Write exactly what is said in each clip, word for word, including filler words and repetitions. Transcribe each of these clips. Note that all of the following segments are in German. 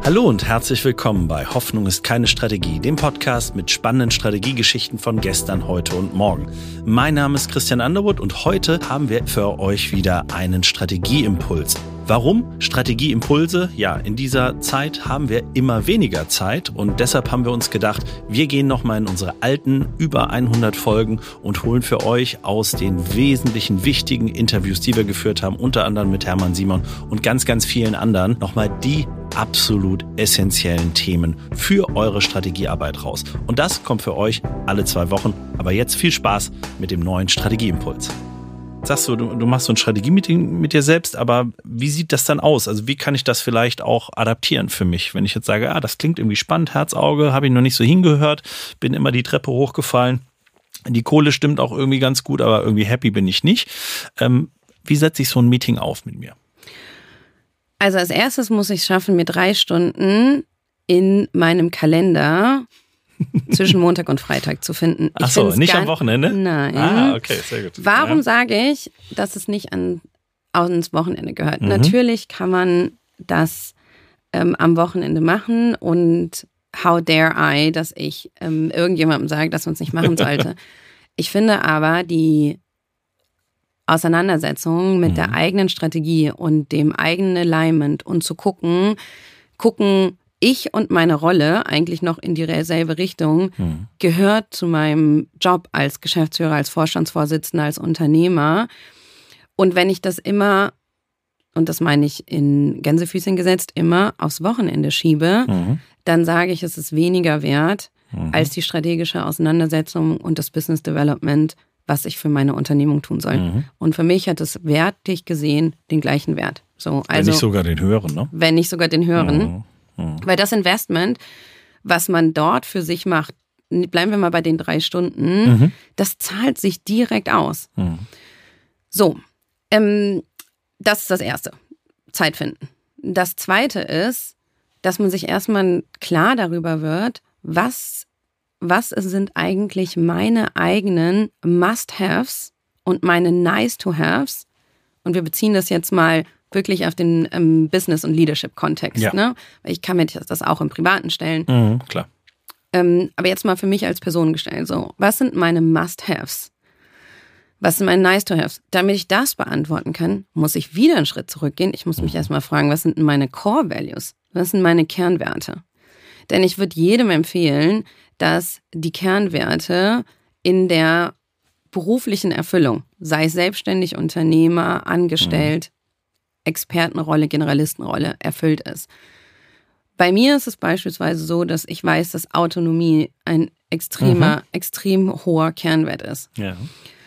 Hallo und herzlich willkommen bei Hoffnung ist keine Strategie, dem Podcast mit spannenden Strategiegeschichten von gestern, heute und morgen. Mein Name ist Christian Underwood und heute haben wir für euch wieder einen Strategieimpuls. Warum Strategieimpulse? Ja, in dieser Zeit haben wir immer weniger Zeit und deshalb haben wir uns gedacht, wir gehen nochmal in unsere alten über hundert Folgen und holen für euch aus den wesentlichen wichtigen Interviews, die wir geführt haben, unter anderem mit Hermann Simon und ganz, ganz vielen anderen, nochmal die absolut essentiellen Themen für eure Strategiearbeit raus. Und das kommt für euch alle zwei Wochen. Aber jetzt viel Spaß mit dem neuen Strategieimpuls. Sagst du, du machst so ein Strategie-Meeting mit dir selbst, aber wie sieht das dann aus? Also wie kann ich das vielleicht auch adaptieren für mich? Wenn ich jetzt sage, ah, das klingt irgendwie spannend, Herzauge, habe ich noch nicht so hingehört, bin immer die Treppe hochgefallen. Die Kohle stimmt auch irgendwie ganz gut, aber irgendwie happy bin ich nicht. Ähm, wie setze ich so ein Meeting auf mit mir? Also als erstes muss ich es schaffen, mir drei Stunden in meinem Kalender zwischen Montag und Freitag zu finden. Ach so, nicht am Wochenende? Nein. Ah, okay, sehr gut. Warum ja. sage ich, dass es nicht an, ans Wochenende gehört? Mhm. Natürlich kann man das ähm, am Wochenende machen und how dare I, dass ich ähm, irgendjemandem sage, dass man es nicht machen sollte. Ich finde aber, die Auseinandersetzung mit mhm. der eigenen Strategie und dem eigenen Alignment und zu gucken, gucken ich und meine Rolle eigentlich noch in dieselbe Richtung, mhm. gehört zu meinem Job als Geschäftsführer, als Vorstandsvorsitzender, als Unternehmer. Und wenn ich das immer, und das meine ich in Gänsefüßchen gesetzt, immer aufs Wochenende schiebe, mhm. dann sage ich, es ist weniger wert mhm. als die strategische Auseinandersetzung und das Business Development, was ich für meine Unternehmung tun soll. Mhm. Und für mich hat es wertig gesehen den gleichen Wert. So, also, wenn nicht sogar den höheren, ne? Wenn nicht sogar den höheren. Mhm. Mhm. Weil das Investment, was man dort für sich macht, bleiben wir mal bei den drei Stunden, mhm. das zahlt sich direkt aus. Mhm. So, ähm, das ist das Erste. Zeit finden. Das Zweite ist, dass man sich erstmal klar darüber wird, was Was sind eigentlich meine eigenen Must-Haves und meine Nice-to-Haves? Und wir beziehen das jetzt mal wirklich auf den ähm, Business- und Leadership-Kontext. Ja. Ne? Ich kann mir das auch im Privaten stellen. Mhm, klar. Ähm, aber jetzt mal für mich als Person gestellt. So, was sind meine Must-Haves? Was sind meine Nice-to-Haves? Damit ich das beantworten kann, muss ich wieder einen Schritt zurückgehen. Ich muss mich mhm. erstmal fragen, was sind meine Core-Values? Was sind meine Kernwerte? Denn ich würde jedem empfehlen, dass die Kernwerte in der beruflichen Erfüllung, sei es selbstständig, Unternehmer, angestellt, mhm. Expertenrolle, Generalistenrolle, erfüllt ist. Bei mir ist es beispielsweise so, dass ich weiß, dass Autonomie ein extremer, mhm. extrem hoher Kernwert ist. Ja.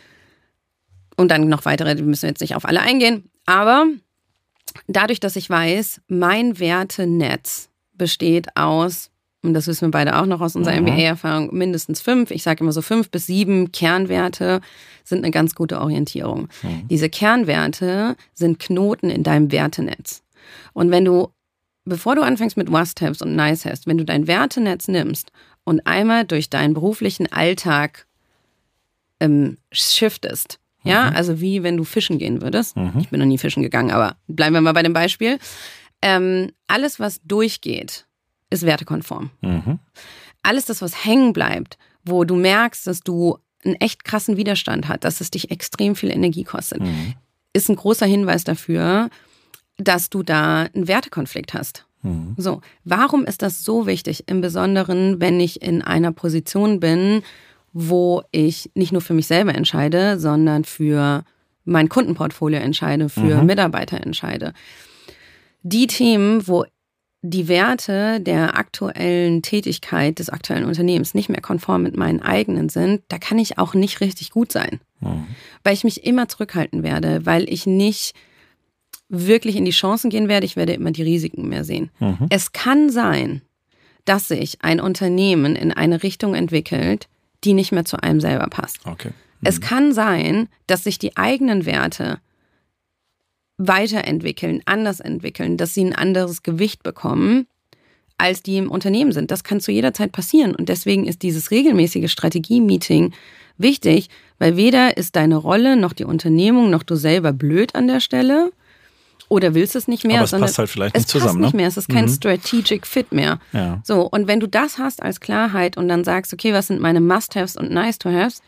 Und dann noch weitere, die müssen wir jetzt nicht auf alle eingehen. Aber dadurch, dass ich weiß, mein Wertenetz besteht aus, und das wissen wir beide auch noch aus unserer mhm. M B A-Erfahrung, mindestens fünf, ich sage immer so fünf bis sieben Kernwerte sind eine ganz gute Orientierung. Mhm. Diese Kernwerte sind Knoten in deinem Wertenetz. Und wenn du, bevor du anfängst mit Must-Haves und Nice-Haves, wenn du dein Wertenetz nimmst und einmal durch deinen beruflichen Alltag ähm, shiftest, mhm. ja, also wie wenn du fischen gehen würdest, mhm. ich bin noch nie fischen gegangen, aber bleiben wir mal bei dem Beispiel, ähm, alles, was durchgeht, ist wertekonform. Mhm. Alles das, was hängen bleibt, wo du merkst, dass du einen echt krassen Widerstand hast, dass es dich extrem viel Energie kostet, mhm. ist ein großer Hinweis dafür, dass du da einen Wertekonflikt hast. Mhm. So, warum ist das so wichtig? Im Besonderen, wenn ich in einer Position bin, wo ich nicht nur für mich selber entscheide, sondern für mein Kundenportfolio entscheide, für mhm. Mitarbeiter entscheide. Die Themen, wo die Werte der aktuellen Tätigkeit des aktuellen Unternehmens nicht mehr konform mit meinen eigenen sind, da kann ich auch nicht richtig gut sein. Mhm. Weil ich mich immer zurückhalten werde, weil ich nicht wirklich in die Chancen gehen werde, ich werde immer die Risiken mehr sehen. Mhm. Es kann sein, dass sich ein Unternehmen in eine Richtung entwickelt, die nicht mehr zu einem selber passt. Okay. Mhm. Es kann sein, dass sich die eigenen Werte weiterentwickeln, anders entwickeln, dass sie ein anderes Gewicht bekommen, als die im Unternehmen sind. Das kann zu jeder Zeit passieren. Und deswegen ist dieses regelmäßige Strategie-Meeting wichtig, weil weder ist deine Rolle noch die Unternehmung noch du selber blöd an der Stelle. Oder willst es nicht mehr? Aber es sondern passt halt vielleicht es nicht zusammen. passt nicht ne? mehr, es ist kein Mhm. Strategic Fit mehr. Ja. So, und wenn du das hast als Klarheit und dann sagst, okay, was sind meine Must-Haves und Nice-to-Haves?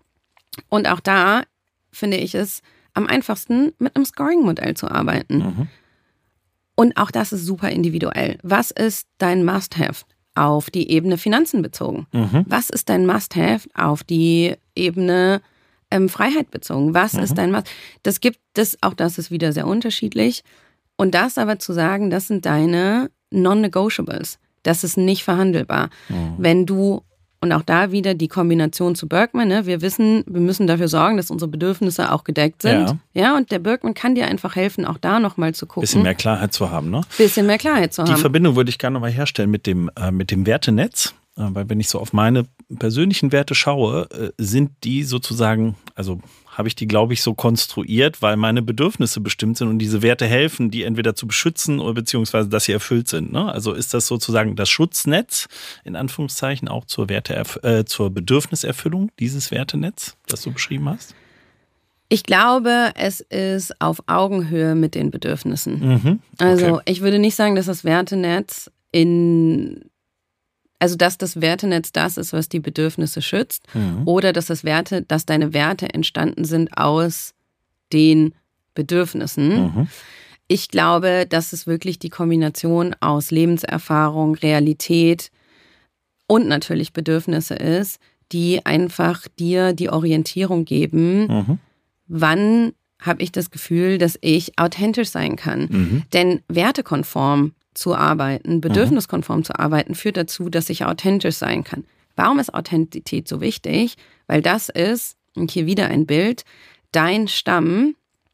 Und auch da finde ich es am einfachsten, mit einem Scoring-Modell zu arbeiten. Mhm. Und auch das ist super individuell. Was ist dein Must-Have auf die Ebene Finanzen bezogen? Mhm. Was ist dein Must-Have auf die Ebene ähm, Freiheit bezogen? Was Mhm. ist dein Must? Das gibt es, auch das ist wieder sehr unterschiedlich. Und das aber zu sagen, das sind deine Non-Negotiables. Das ist nicht verhandelbar. Mhm. Wenn du, und auch da wieder die Kombination zu Berkman, ne, wir wissen, wir müssen dafür sorgen, dass unsere Bedürfnisse auch gedeckt sind. Ja. Ja, und der Berkman kann dir einfach helfen, auch da nochmal zu gucken. Bisschen mehr Klarheit zu haben, ne? Bisschen mehr Klarheit zu Die haben. Verbindung würde ich gerne nochmal herstellen mit dem, äh, mit dem Wertenetz. Äh, weil wenn ich so auf meine persönlichen Werte schaue, äh, sind die sozusagen, also habe ich die, glaube ich, so konstruiert, weil meine Bedürfnisse bestimmt sind und diese Werte helfen, die entweder zu beschützen oder beziehungsweise, dass sie erfüllt sind. Ne? Also ist das sozusagen das Schutznetz, in Anführungszeichen, auch zur, Werte, äh, zur Bedürfniserfüllung, dieses Wertenetz, das du beschrieben hast? Ich glaube, es ist auf Augenhöhe mit den Bedürfnissen. Mhm. Okay. Also ich würde nicht sagen, dass das Wertenetz in, also dass das Wertenetz das ist, was die Bedürfnisse schützt, Mhm. oder dass das Werte, dass deine Werte entstanden sind aus den Bedürfnissen. Mhm. Ich glaube, dass es wirklich die Kombination aus Lebenserfahrung, Realität und natürlich Bedürfnisse ist, die einfach dir die Orientierung geben, Mhm. wann habe ich das Gefühl, dass ich authentisch sein kann. Mhm. Denn wertekonform zu arbeiten, bedürfniskonform zu arbeiten, führt dazu, dass ich authentisch sein kann. Warum ist Authentizität so wichtig? Weil das ist, und hier wieder ein Bild, dein Stamm,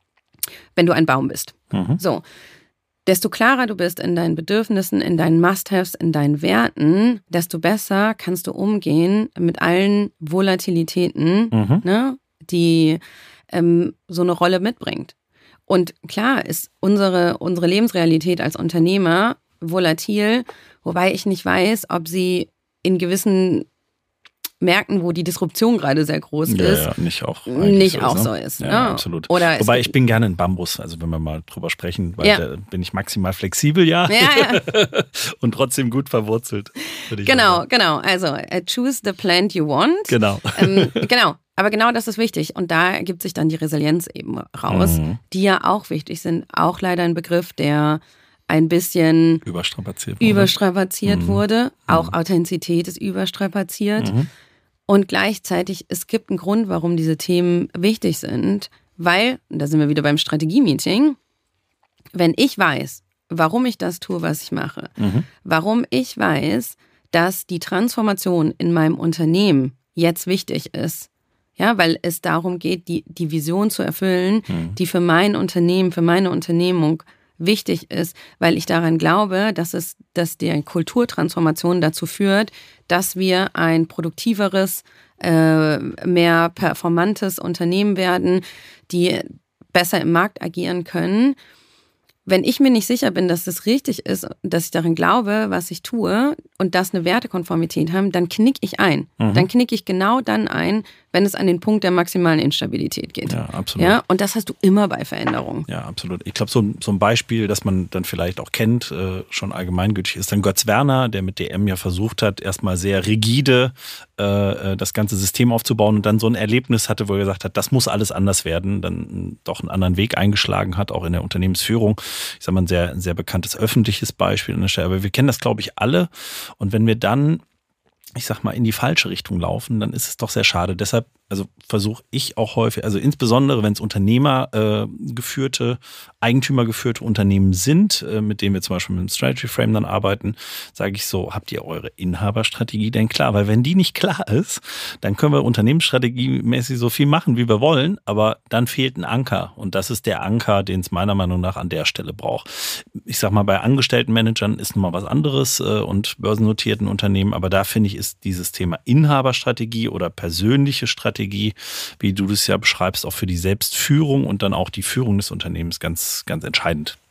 wenn du ein Baum bist. Mhm. So, desto klarer du bist in deinen Bedürfnissen, in deinen Must-Haves, in deinen Werten, desto besser kannst du umgehen mit allen Volatilitäten, Mhm. ne, die ähm, so eine Rolle mitbringt. Und klar ist unsere, unsere Lebensrealität als Unternehmer volatil, wobei ich nicht weiß, ob sie in gewissen Märkten, wo die Disruption gerade sehr groß Ja, ist, ja, nicht auch, eigentlich nicht so auch ist, so ne? ist. Ja, ne? absolut. Oder es Wobei gibt- ich bin gerne ein Bambus, also wenn wir mal drüber sprechen, weil Ja. da bin ich maximal flexibel, ja, Ja, ja. und trotzdem gut verwurzelt, würde ich Genau, sagen. genau. Also uh, choose the plant you want. Genau. Ähm, genau. Aber genau das ist wichtig. Und da ergibt sich dann die Resilienz eben raus, Mhm. die ja auch wichtig sind. Auch leider ein Begriff, der ein bisschen Überstrapaziert. wurde. überstrapaziert Mhm. wurde. Auch Authentizität ist überstrapaziert. Mhm. Und gleichzeitig, es gibt einen Grund, warum diese Themen wichtig sind. Weil, und da sind wir wieder beim Strategie-Meeting, wenn ich weiß, warum ich das tue, was ich mache, Mhm. warum ich weiß, dass die Transformation in meinem Unternehmen jetzt wichtig ist, ja, weil es darum geht, die, die Vision zu erfüllen, Mhm. die für mein Unternehmen, für meine Unternehmung wichtig ist, weil ich daran glaube, dass es, dass die Kulturtransformation dazu führt, dass wir ein produktiveres, äh, mehr performantes Unternehmen werden, die besser im Markt agieren können. Wenn ich mir nicht sicher bin, dass das richtig ist, dass ich darin glaube, was ich tue und das eine Wertekonformität haben, dann knick ich ein. Mhm. Dann knick ich genau dann ein, wenn es an den Punkt der maximalen Instabilität geht. Ja, absolut. Ja, und das hast du immer bei Veränderungen. Ja, absolut. Ich glaube, so, ein- so ein Beispiel, das man dann vielleicht auch kennt, äh, schon allgemeingültig, ist dann Götz Werner, der mit D M ja versucht hat, erstmal sehr rigide äh, das ganze System aufzubauen und dann so ein Erlebnis hatte, wo er gesagt hat, das muss alles anders werden, dann doch einen anderen Weg eingeschlagen hat, auch in der Unternehmensführung. Ich sage mal, ein sehr, ein sehr bekanntes öffentliches Beispiel an der Stelle. Aber wir kennen das, glaube ich, alle. Und wenn wir dann, ich sag mal, in die falsche Richtung laufen, dann ist es doch sehr schade. Deshalb, also versuche ich auch häufig, also insbesondere wenn es Unternehmer äh, geführte, eigentümergeführte Unternehmen sind, äh, mit denen wir zum Beispiel mit dem Strategy Frame dann arbeiten, sage ich so, habt ihr eure Inhaberstrategie denn klar? Weil wenn die nicht klar ist, dann können wir unternehmensstrategiemäßig so viel machen, wie wir wollen, aber dann fehlt ein Anker. Und das ist der Anker, den es meiner Meinung nach an der Stelle braucht. Ich sag mal, bei Angestelltenmanagern ist nochmal was anderes äh, und börsennotierten Unternehmen, aber da finde ich, ist dieses Thema Inhaberstrategie oder persönliche Strategie, wie du das ja beschreibst, auch für die Selbstführung und dann auch die Führung des Unternehmens ganz, ganz entscheidend.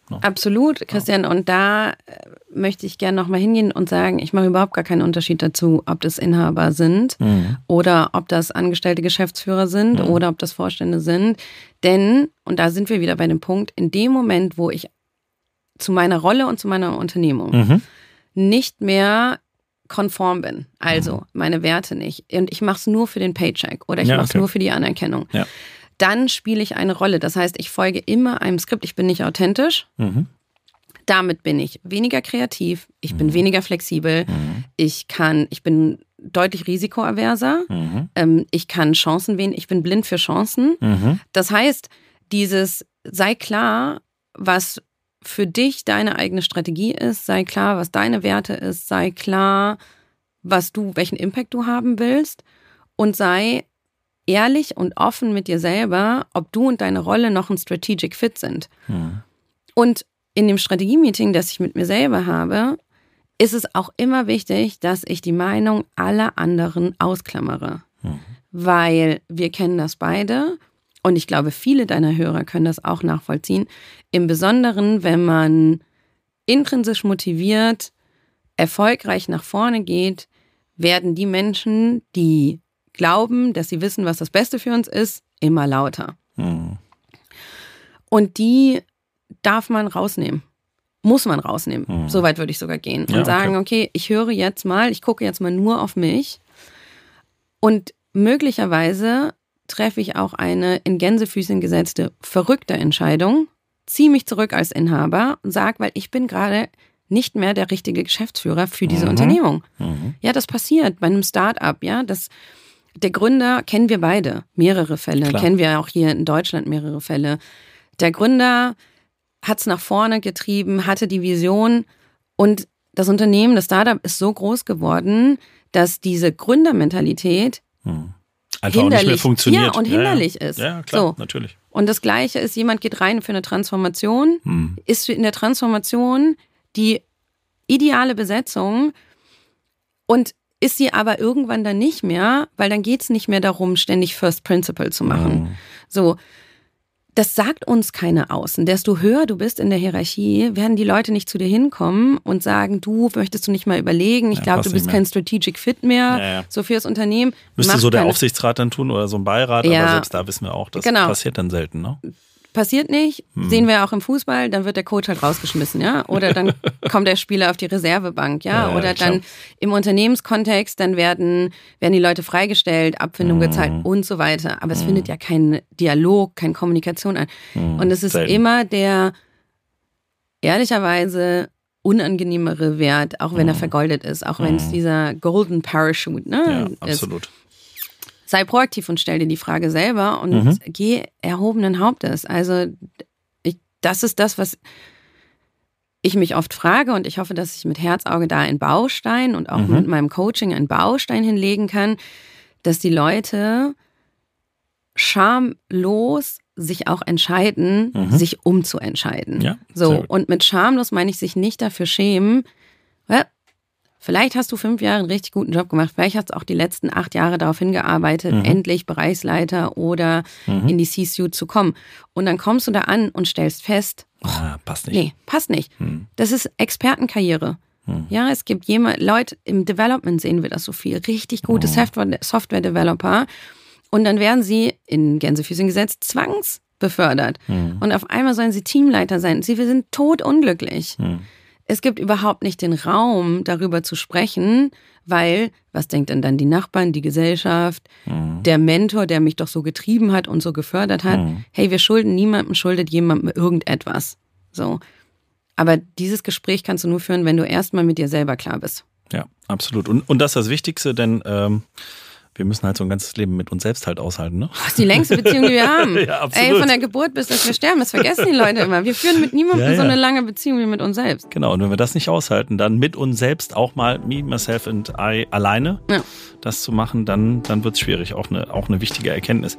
No? Absolut, Christian. Und da möchte ich gerne nochmal hingehen und sagen, ich mache überhaupt gar keinen Unterschied dazu, ob das Inhaber sind mhm. oder ob das angestellte Geschäftsführer sind mhm. oder ob das Vorstände sind. Denn, und da sind wir wieder bei dem Punkt, in dem Moment, wo ich zu meiner Rolle und zu meiner Unternehmung mhm. nicht mehr konform bin, also mhm. meine Werte nicht, und ich mache es nur für den Paycheck oder ich ja, mache es okay. nur für die Anerkennung, ja. dann spiele ich eine Rolle. Das heißt, ich folge immer einem Skript, ich bin nicht authentisch. Mhm. Damit bin ich weniger kreativ, ich bin mhm. weniger flexibel, mhm. ich kann, ich bin deutlich risikoaverser, mhm. ähm, ich kann Chancen wählen, ich bin blind für Chancen. Mhm. Das heißt, dieses sei klar, was für dich deine eigene Strategie ist, sei klar, was deine Werte ist, sei klar, was du, welchen Impact du haben willst und sei ehrlich und offen mit dir selber, ob du und deine Rolle noch ein Strategic Fit sind. Mhm. Und in dem Strategie-Meeting, das ich mit mir selber habe, ist es auch immer wichtig, dass ich die Meinung aller anderen ausklammere. Mhm. Weil wir kennen das beide und ich glaube, viele deiner Hörer können das auch nachvollziehen. Im Besonderen, wenn man intrinsisch motiviert, erfolgreich nach vorne geht, werden die Menschen, die glauben, dass sie wissen, was das Beste für uns ist, immer lauter. Mhm. Und die darf man rausnehmen. Muss man rausnehmen. Mhm. So weit würde ich sogar gehen. Und ja, sagen, okay. okay, ich höre jetzt mal, ich gucke jetzt mal nur auf mich. Und möglicherweise treffe ich auch eine in Gänsefüßchen gesetzte, verrückte Entscheidung, ziehe mich zurück als Inhaber und sage, weil ich bin gerade nicht mehr der richtige Geschäftsführer für diese mhm. Unternehmung. Mhm. Ja, das passiert bei einem Start-up, ja, das der Gründer kennen wir beide, mehrere Fälle, Klar. kennen wir auch hier in Deutschland mehrere Fälle. Der Gründer hat es nach vorne getrieben, hatte die Vision und das Unternehmen, das Startup ist so groß geworden, dass diese Gründermentalität hm. einfach hinderlich, nicht mehr funktioniert. Ja, und hinderlich ja, ja. ist. Ja, klar, so. natürlich. Und das Gleiche ist, jemand geht rein für eine Transformation, hm. ist in der Transformation die ideale Besetzung und ist sie aber irgendwann dann nicht mehr, weil dann geht es nicht mehr darum, ständig First Principle zu machen. Mhm. So, das sagt uns keiner außen. Desto höher du bist in der Hierarchie, werden die Leute nicht zu dir hinkommen und sagen, du, möchtest du nicht mal überlegen, ich ja, glaube, du bist kein Strategic Fit mehr, ja, ja. so fürs Unternehmen. Müsste so der keine... Aufsichtsrat dann tun oder so ein Beirat, ja. aber selbst da wissen wir auch, das genau. passiert dann selten, ne? Passiert nicht, hm. sehen wir auch im Fußball, dann wird der Coach halt rausgeschmissen, ja, oder dann kommt der Spieler auf die Reservebank, ja, ja oder dann im Unternehmenskontext, dann werden, werden die Leute freigestellt, Abfindung hm. gezahlt und so weiter, aber es hm. findet ja kein Dialog, keine Kommunikation an hm. und es ist Selten. immer der ehrlicherweise unangenehmere Wert, auch wenn hm. er vergoldet ist, auch wenn es hm. dieser Golden Parachute, ne, ja, absolut. ist. Sei proaktiv und stell dir die Frage selber und mhm. geh erhobenen Hauptes. Also ich, das ist das, was ich mich oft frage und ich hoffe, dass ich mit Herzauge da einen Baustein und auch mhm. mit meinem Coaching einen Baustein hinlegen kann, dass die Leute schamlos sich auch entscheiden, mhm. sich umzuentscheiden. Ja, so, und mit schamlos meine ich sich nicht dafür schämen, well, vielleicht hast du fünf Jahre einen richtig guten Job gemacht. Vielleicht hast du auch die letzten acht Jahre darauf hingearbeitet, mhm. endlich Bereichsleiter oder mhm. in die C-Suite zu kommen. Und dann kommst du da an und stellst fest, oh, ah, passt nicht. Nee, passt nicht. Mhm. Das ist Expertenkarriere. Mhm. Ja, es gibt jemand, Leute, im Development sehen wir das so viel, richtig gute mhm. Software-Developer. Und dann werden sie, in Gänsefüßchen gesetzt, zwangsbefördert. Mhm. Und auf einmal sollen sie Teamleiter sein. Sie sind totunglücklich. Mhm. Es gibt überhaupt nicht den Raum, darüber zu sprechen, weil, was denkt denn dann die Nachbarn, die Gesellschaft, mhm. der Mentor, der mich doch so getrieben hat und so gefördert hat, mhm. hey, wir schulden niemandem, schuldet jemandem irgendetwas. So. Aber dieses Gespräch kannst du nur führen, wenn du erstmal mit dir selber klar bist. Ja, absolut. Und, und das ist das Wichtigste, denn ähm, wir müssen halt so ein ganzes Leben mit uns selbst halt aushalten, ne? Das ist die längste Beziehung, die wir haben. Ja, absolut. Ey, von der Geburt bis dass wir sterben, das vergessen die Leute immer. Wir führen mit niemandem ja, ja. so eine lange Beziehung wie mit uns selbst. Genau, und wenn wir das nicht aushalten, dann mit uns selbst auch mal me, myself and I alleine ja. das zu machen, dann, dann wird es schwierig. Auch eine, auch eine wichtige Erkenntnis.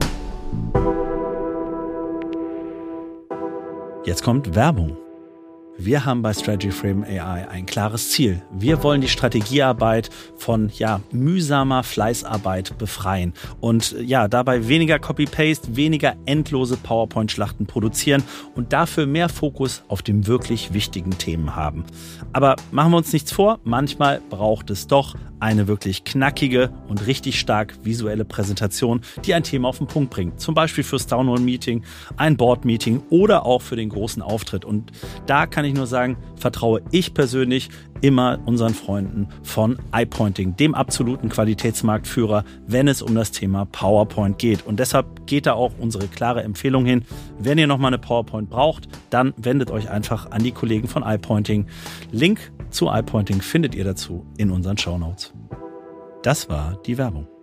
Jetzt kommt Werbung. Wir haben bei Strategy Frame A I ein klares Ziel. Wir wollen die Strategiearbeit von ja, mühsamer Fleißarbeit befreien und ja, dabei weniger Copy-Paste, weniger endlose PowerPoint-Schlachten produzieren und dafür mehr Fokus auf den wirklich wichtigen Themen haben. Aber machen wir uns nichts vor, manchmal braucht es doch eine wirklich knackige und richtig stark visuelle Präsentation, die ein Thema auf den Punkt bringt. Zum Beispiel fürs Townhall-Meeting, ein Board-Meeting oder auch für den großen Auftritt. Und da kann ich nur sagen, vertraue ich persönlich immer unseren Freunden von iPointing, dem absoluten Qualitätsmarktführer, wenn es um das Thema PowerPoint geht. Und deshalb geht da auch unsere klare Empfehlung hin. Wenn ihr nochmal eine PowerPoint braucht, dann wendet euch einfach an die Kollegen von iPointing. Link zu iPointing findet ihr dazu in unseren Shownotes. Das war die Werbung.